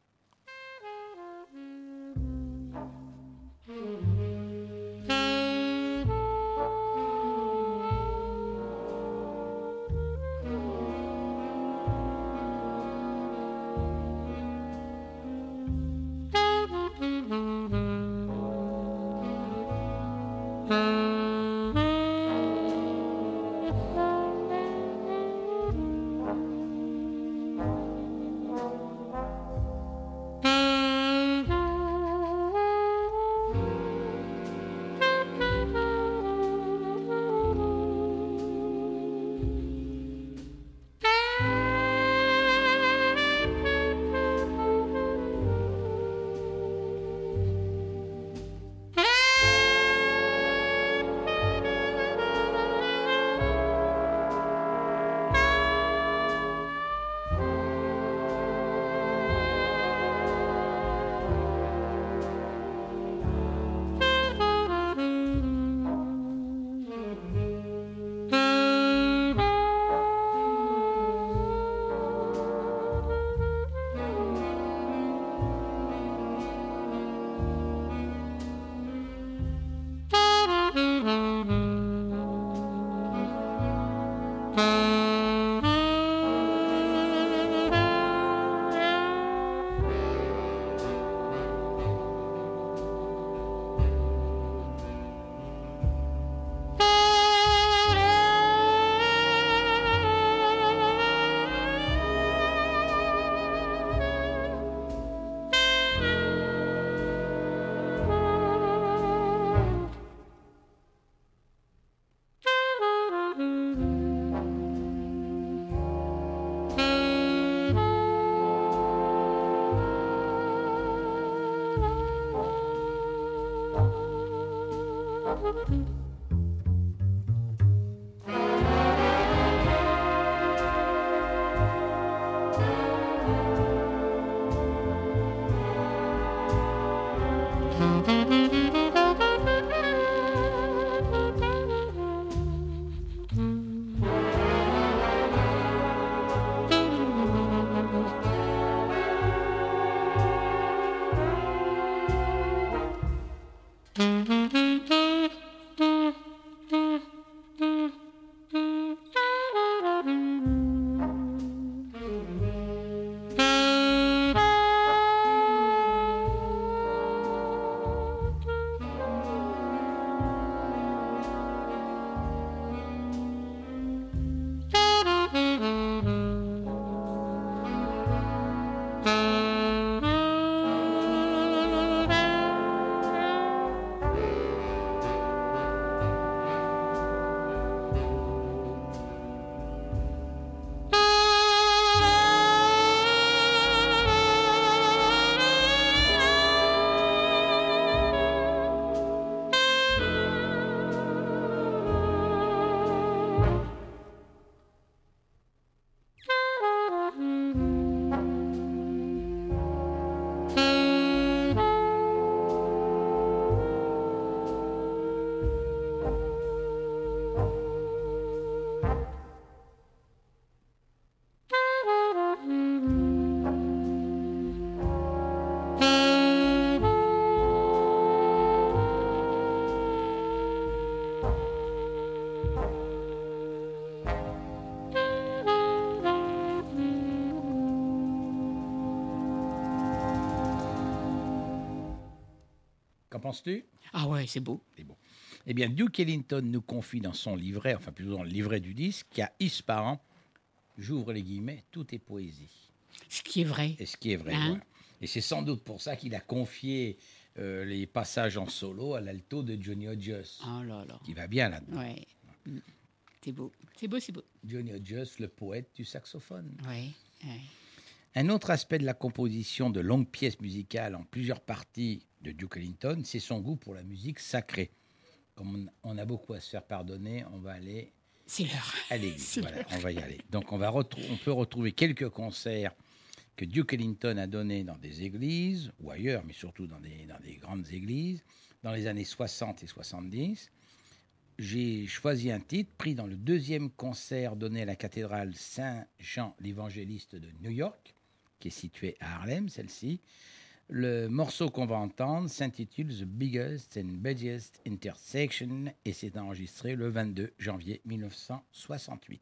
Qu'en penses-tu? Ah ouais, c'est beau. C'est beau. Eh bien, Duke Ellington nous confie dans son livret, enfin plutôt dans le livret du disque, qu'à Ispahan, j'ouvre les guillemets, tout est poésie. Ce qui est vrai. Et ce qui est vrai, Hein? voilà. Et c'est sans doute pour ça qu'il a confié euh, les passages en solo à l'alto de Johnny Hodges, Oh là là. qui va bien là-dedans. Ouais. Mm. C'est beau. C'est beau, c'est beau. Johnny Hodges, le poète du saxophone. Ouais. Ouais. Un autre aspect de la composition de longues pièces musicales en plusieurs parties de Duke Ellington, c'est son goût pour la musique sacrée. Comme on on a beaucoup à se faire pardonner, on va aller C'est l'heure. à l'église. C'est Voilà, l'heure. on va y aller. Donc on, va retrou- on peut retrouver quelques concerts que Duke Ellington a donnés dans des églises, ou ailleurs, mais surtout dans des, dans des grandes églises, dans les années soixante et soixante-dix. J'ai choisi un titre pris dans le deuxième concert donné à la cathédrale Saint-Jean l'Évangéliste de New York, qui est située à Harlem, celle-ci. Le morceau qu'on va entendre s'intitule The Biggest and Badgest Intersection et c'est enregistré le vingt-deux janvier mille neuf cent soixante-huit.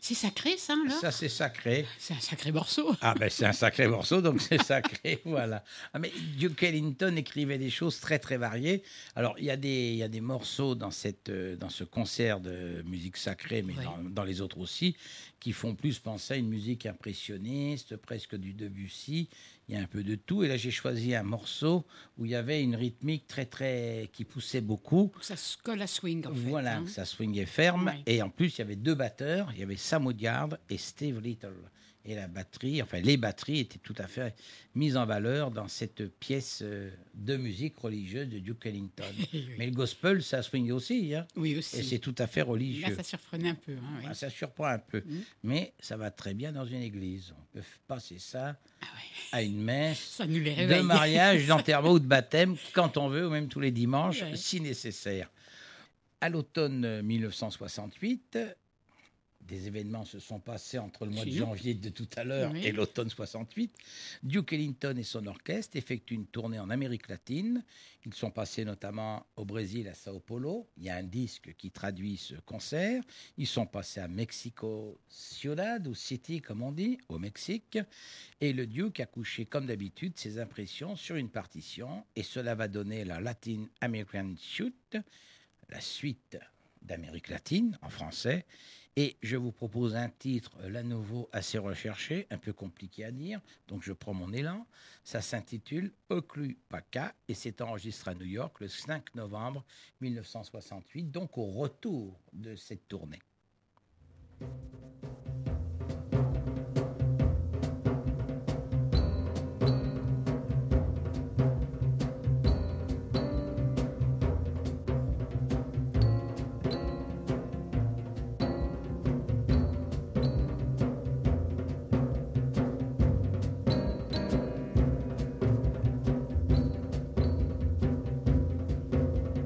C'est sacré, ça, alors Ça, c'est sacré. C'est un sacré morceau. Ah ben c'est un sacré morceau, donc c'est sacré, voilà. Ah, mais Duke Ellington écrivait des choses très très variées. Alors il y a des, il y a des morceaux dans, cette, euh, dans ce concert de musique sacrée, mais Ouais. dans, dans les autres aussi, qui font plus penser à une musique impressionniste, presque du Debussy. Il y a un peu de tout. Et là j'ai choisi un morceau où il y avait une rythmique très très qui poussait beaucoup. Ça se colle à swing, en fait. Voilà, hein. ça swingait ferme. Ouais. Et en plus, il y avait deux batteurs. Il y avait Sam Woodard et Steve Little. Et la batterie, enfin les batteries étaient tout à fait mises en valeur dans cette pièce euh, de musique religieuse de Duke Ellington. Oui. Mais le gospel, ça swing aussi. Hein, Oui, et aussi. c'est tout à fait religieux. Là, ça surprenait un peu. hein, oui. Ah, ça surprend un peu. Mhm. Mais ça va très bien dans une église. On peut passer ça Ah ouais. à une messe. Ça nous les De réveille. mariage, d'enterrement ou de baptême, quand on veut, ou même tous les dimanches, Ouais. si nécessaire. À l'automne mille neuf cent soixante-huit, des événements se sont passés entre le mois de Si. janvier de tout à l'heure Oui. et l'automne soixante-huit. Duke Ellington et son orchestre effectuent une tournée en Amérique latine. Ils sont passés notamment au Brésil, à Sao Paulo. Il y a un disque qui traduit ce concert. Ils sont passés à Mexico Ciudad, ou City comme on dit, au Mexique. Et le Duke a couché comme d'habitude ses impressions sur une partition. Et cela va donner la Latin American Suite, la suite d'Amérique latine en français. Et je vous propose un titre, là nouveau, assez recherché, un peu compliqué à dire, donc je prends mon élan. Ça s'intitule Oclu Paca et c'est enregistré à New York le cinq novembre mille neuf cent soixante-huit, donc au retour de cette tournée.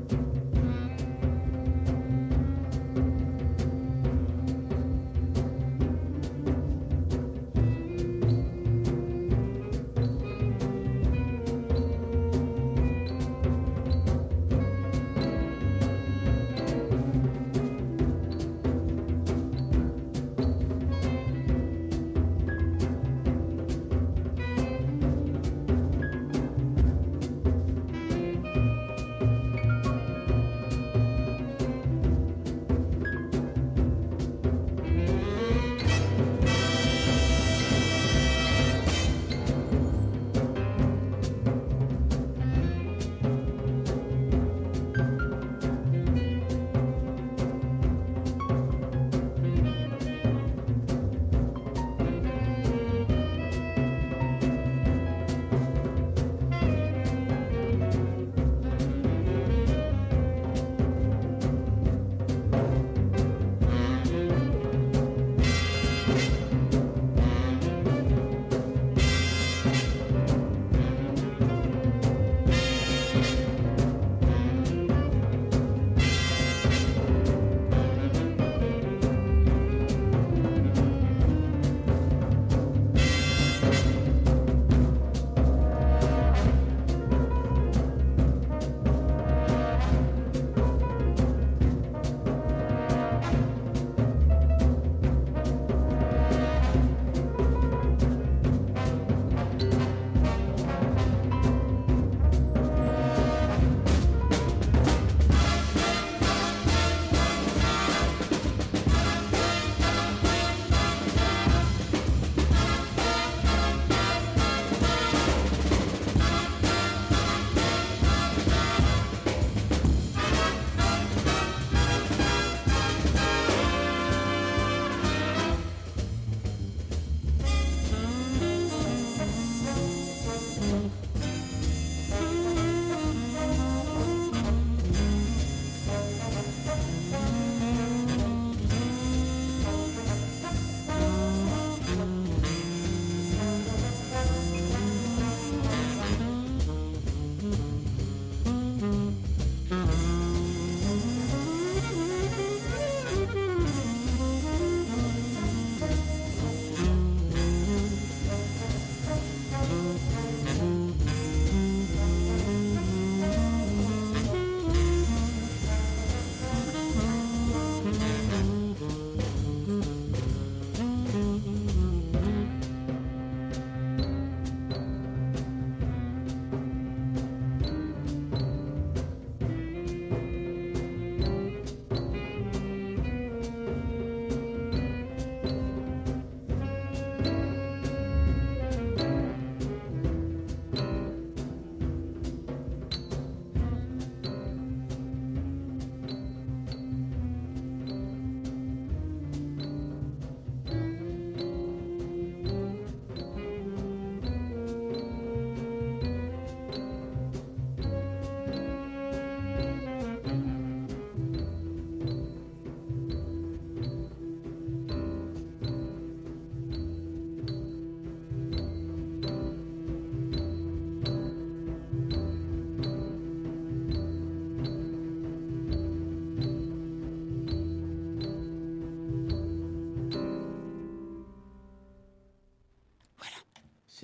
Thank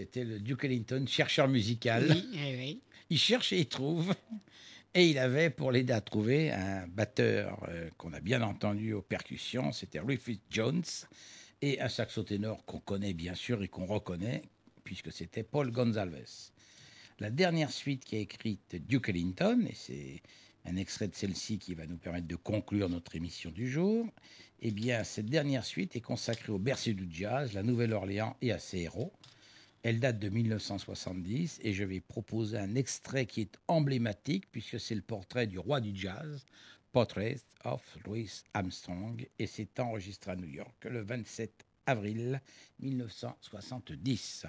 c'était le Duke Ellington, chercheur musical. Oui, oui, oui. Il cherche et il trouve. Et il avait, pour l'aider à trouver, un batteur euh, qu'on a bien entendu aux percussions, c'était Rufus Jones, et un saxoténor qu'on connaît bien sûr et qu'on reconnaît, puisque c'était Paul Gonsalves. La dernière suite qui a écrite Duke Ellington, et c'est un extrait de celle-ci qui va nous permettre de conclure notre émission du jour, eh bien, cette dernière suite est consacrée au berceau du jazz, la Nouvelle-Orléans et à ses héros. Elle date de mille neuf cent soixante-dix et je vais proposer un extrait qui est emblématique puisque c'est le portrait du roi du jazz, Portrait of Louis Armstrong, et c'est enregistré à New York le vingt-sept avril mille neuf cent soixante-dix.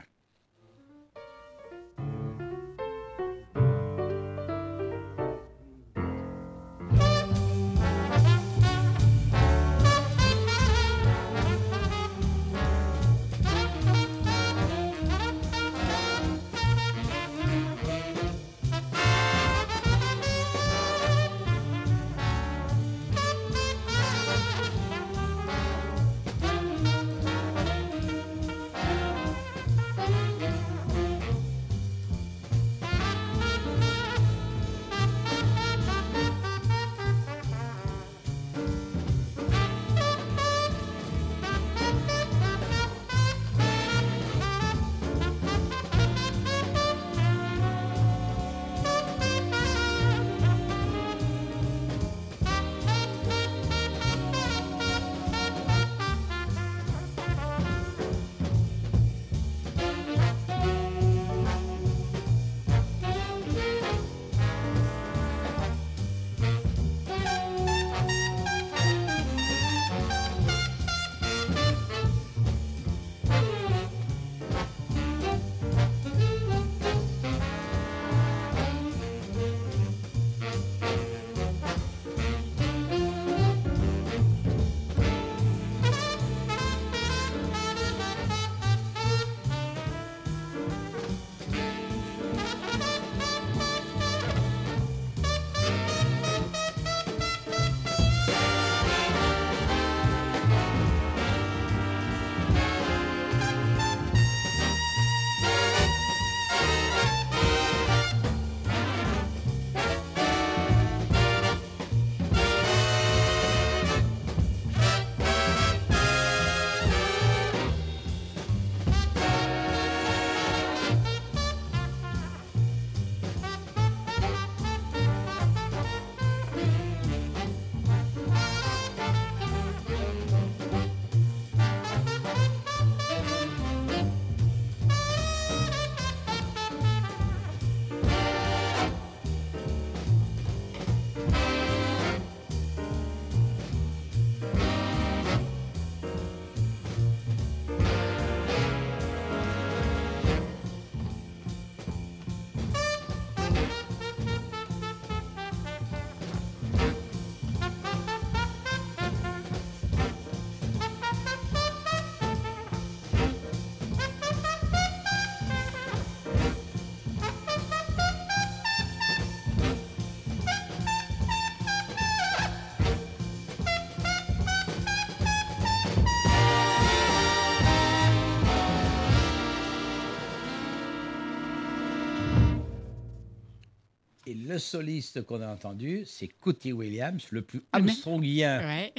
Et le soliste qu'on a entendu, c'est Cootie Williams, le plus armstrongien Ouais.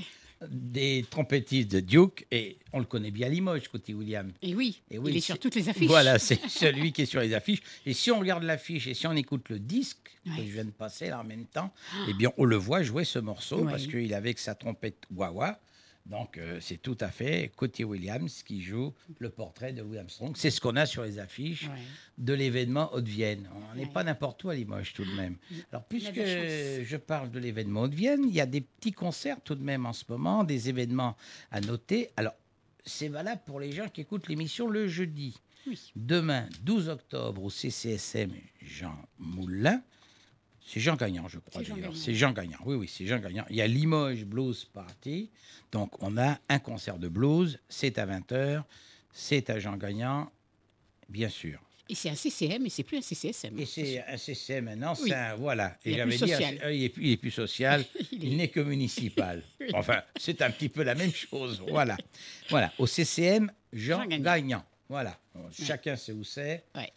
des trompettistes de Duke. Et on le connaît bien à Limoges, Cootie Williams. Et oui, Et oui, il est c'est- sur toutes les affiches. Voilà, c'est celui qui est sur les affiches. Et si on regarde l'affiche et si on écoute le disque Ouais. que je viens de passer là en même temps, eh bien, on le voit jouer ce morceau Ouais. parce qu'il avait que sa trompette wah-wah. Donc, euh, c'est tout à fait Cootie Williams qui joue le portrait de Louis Armstrong. C'est ce qu'on a sur les affiches Ouais. de l'événement Haute-Vienne. On n'est Ouais. pas n'importe où à Limoges tout de même. Alors, On a de puisque la chance. je parle de l'événement Haute-Vienne, il y a des petits concerts tout de même en ce moment, des événements à noter. Alors, c'est valable pour les gens qui écoutent l'émission le jeudi. Oui. Demain, douze octobre, au C C S M Jean Moulin. C'est Jean Gagnant, je crois C'est Jean d'ailleurs. Gagnant. C'est Jean Gagnant, oui, oui, c'est Jean Gagnant. Il y a Limoges Blues Party. Donc, on a un concert de blues. C'est à vingt heures. C'est à Jean Gagnant, bien sûr. Et c'est un C C M et c'est plus un C C S M. Et c'est un C C M maintenant, Oui. c'est un. Voilà. Il Et est plus j'avais dit, social. euh, il, est, plus- il est plus social. Il il est- n'est que municipal. Oui. Enfin, c'est un petit peu la même chose. Voilà. Voilà. Au C C M Jean, Jean Gagnant. Gagnant. Voilà, Bon, chacun sait où c'est. Ouais.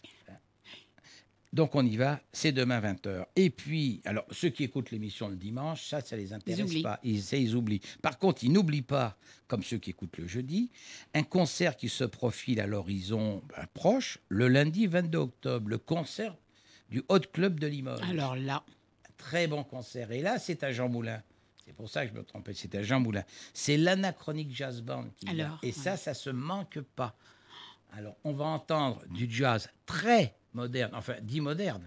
Donc on y va, c'est demain vingt heures. Et puis, alors ceux qui écoutent l'émission le dimanche, ça, ça les Ils intéresse oublient. pas. Ils, ça, ils oublient. Par contre, ils n'oublient pas, comme ceux qui écoutent le jeudi, un concert qui se profile à l'horizon ben, proche, le lundi vingt-deux octobre, le concert du Hot Club de Limoges. Alors là, Très bon concert. Et là, c'est à Jean Moulin. C'est pour ça que je me trompais, c'est à Jean Moulin. C'est l'Anachronique Jazz Band qui vient. Alors, Et ça, ouais. ça se manque pas. Alors, on va entendre du jazz très moderne, enfin, dit moderne,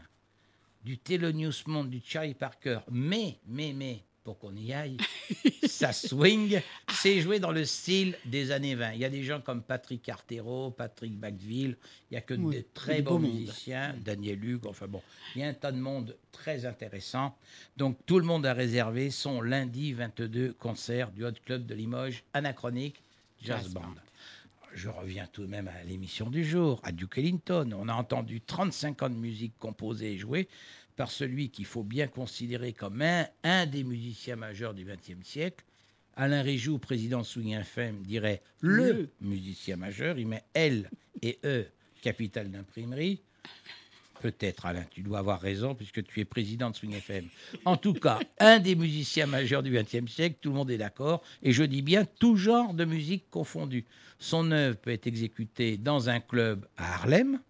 du Thelonious Monk, du Charlie Parker, mais, mais, mais, pour qu'on y aille, ça swing, c'est joué dans le style des années vingt. Il y a des gens comme Patrick Artero, Patrick Bacqueville, il n'y a que Oui, des très du bons beau monde. musiciens, Daniel Hugues, enfin bon, il y a un tas de monde très intéressant. Donc tout le monde a réservé son lundi vingt-deux concert du Hot Club de Limoges, Anachronique Jazz, Jazz Band. Band. Je reviens tout de même à l'émission du jour, à Duke Ellington. On a entendu trente-cinq ans de musique composée et jouée par celui qu'il faut bien considérer comme un, un des musiciens majeurs du vingtième siècle. Alain Réjoux, président de Swing F M, dirait le, Le. musicien majeur. Il met L et E, capitale d'imprimerie. Peut-être, Alain, tu dois avoir raison puisque tu es président de Swing F M. En tout cas, un des musiciens majeurs du vingtième siècle, tout le monde est d'accord. Et je dis bien tout genre de musique confondue. Son œuvre peut être exécutée dans un club à Harlem,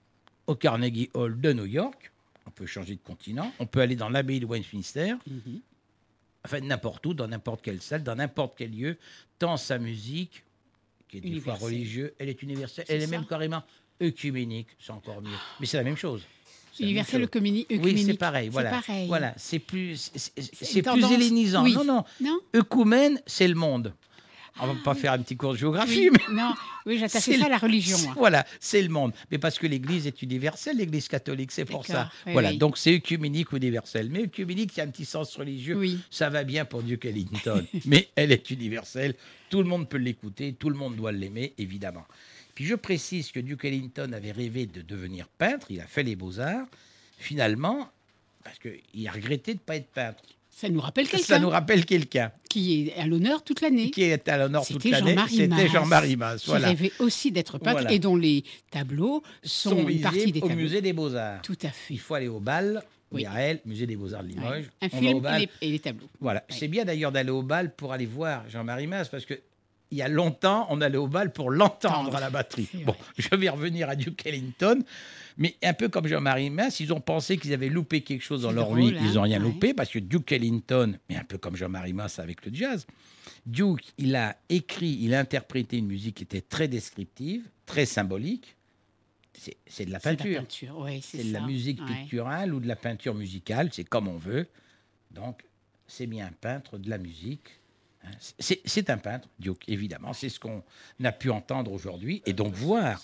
au Carnegie Hall de New York. On peut changer de continent. On peut aller dans l'abbaye de Westminster. Mhm. Enfin, n'importe où, dans n'importe quelle salle, dans n'importe quel lieu, tant sa musique, qui est des fois Universelle. religieuse, elle est universelle, C'est elle est ça. même carrément œcuménique, c'est encore mieux. Mais c'est la même chose. C'est la même Universel chose. œcumini- Oui, œcuménique. c'est pareil. Voilà. pareil. Voilà, c'est plus, c'est, c'est- C'est c'est une plus tendance- hellénisant. oui. Non, non. Non Œcumène, c'est le monde. On va pas faire un petit cours de géographie, Oui, mais non, oui, j'attachais C'est ça à le- la religion. c'est- moi. Voilà, c'est le monde. Mais parce que l'Église est universelle, l'Église catholique, c'est pour ça. D'accord, oui, voilà, oui. donc c'est œcuménique ou universel. Mais œcuménique, il y a un petit sens religieux. Oui. Ça va bien pour Duke Ellington. Mais elle est universelle. Tout le monde peut l'écouter, tout le monde doit l'aimer, évidemment. Puis je précise que Duke Ellington avait rêvé de devenir peintre. Il a fait les beaux-arts. Finalement, parce qu'il a regretté de ne pas être peintre. Ça nous rappelle Ça quelqu'un nous rappelle quelqu'un qui est à l'honneur toute l'année. qui est à l'honneur toute C'était l'année. Jean-Marie C'était Mas, Jean-Marie Mas. qui Voilà. rêvait aussi d'être peintre Voilà. et dont les tableaux sont, Sont une partie visibles des au tableaux. musée des Beaux-Arts. Tout à fait. Il faut aller au bal, Oui. I R L, musée des Beaux-Arts de Ouais. Limoges. Un On va film au bal. et les, et les tableaux. Voilà. Ouais. C'est bien d'ailleurs d'aller au bal pour aller voir Jean-Marie Mas, parce que il y a longtemps, on allait au bal pour l'entendre Entendre. à la batterie. C'est Bon, vrai. je vais revenir à Duke Ellington, mais un peu comme Jean-Marie Mas, ils ont pensé qu'ils avaient loupé quelque chose dans C'est leur drôle, vie. Ils n'ont hein, rien ouais. loupé, parce que Duke Ellington, mais un peu comme Jean-Marie Mas avec le jazz, Duke, il a écrit, il a interprété une musique qui était très descriptive, très symbolique. C'est c'est de la C'est de peinture. la peinture, oui, c'est C'est de la ça. musique Ouais. picturale ou de la peinture musicale, c'est comme on veut. Donc, c'est bien un peintre de la musique. hein. C'est c'est un peintre, Duke, évidemment. C'est ce qu'on a pu entendre aujourd'hui et donc voir.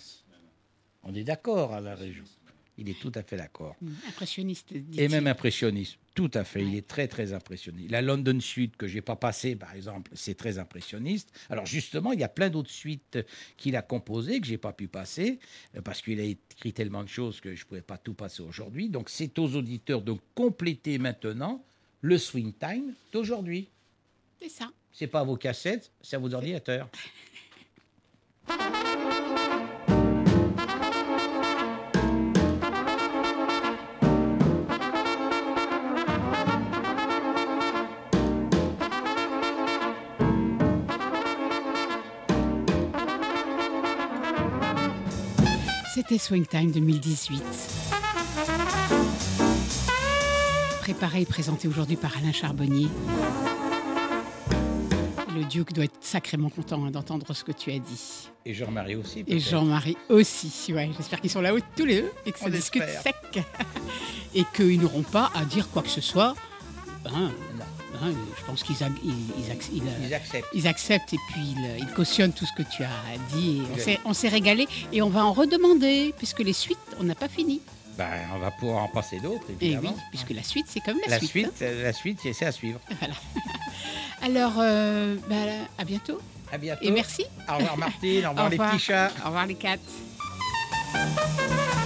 On est d'accord à la région. Il est tout à fait d'accord. Mm, Impressionniste, Et dit-il. même impressionniste. Tout à fait. Il Ouais. est très, très impressionniste. La London Suite, que je n'ai pas passée, par exemple, c'est très impressionniste. Alors, justement, il y a plein d'autres suites qu'il a composées que je n'ai pas pu passer, euh, parce qu'il a écrit tellement de choses que je ne pouvais pas tout passer aujourd'hui. Donc, c'est aux auditeurs de compléter maintenant le swing time d'aujourd'hui. C'est ça. Ce n'est pas à vos cassettes, c'est à vos ordinateurs. C'était Swing Time deux mille dix-huit. Préparé et présenté aujourd'hui par Alain Charbonnier. Le Duke doit être sacrément content hein, d'entendre ce que tu as dit. Et Jean-Marie aussi. Et peut-être. Jean-Marie aussi. Ouais, j'espère qu'ils sont là-haut tous les deux et que ça On discute espère. sec. Et qu'ils n'auront pas à dire quoi que ce soit. Hein, Non, hein, je pense qu'ils ag- ils, ils ac- ils, euh, ils acceptent. ils acceptent et puis ils, ils cautionnent tout ce que tu as dit. Et on Oui. s'est- on s'est régalé et on va en redemander puisque les suites, on n'a pas fini. Ben, on va pouvoir en passer d'autres, Et évidemment. oui, puisque la suite, c'est comme la, La suite. suite, hein. euh, la suite, c'est à suivre. Voilà. Alors, euh, bah, à bientôt À bientôt. et merci. Au revoir Martine, au revoir Au les revoir. petits chats. Au revoir les quatre.